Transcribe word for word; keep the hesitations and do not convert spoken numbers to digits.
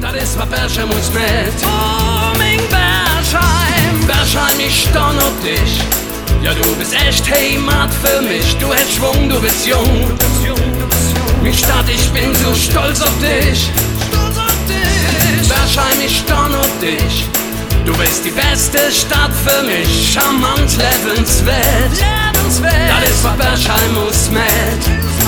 das ist was Bergheim uns mit. Oh, mein Bergheim, Bergheim, ich stand auf dich. Ja, du bist echt Heimat für mich. Du hast Schwung, du bist jung. Meine Stadt, ich bin so stolz auf dich. Stolz auf dich. Bergheim, ich stand auf dich. Du bist die beste Stadt für mich. Charmant, lebenswert. Lebenswert. Das ist was Bergheim uns mit.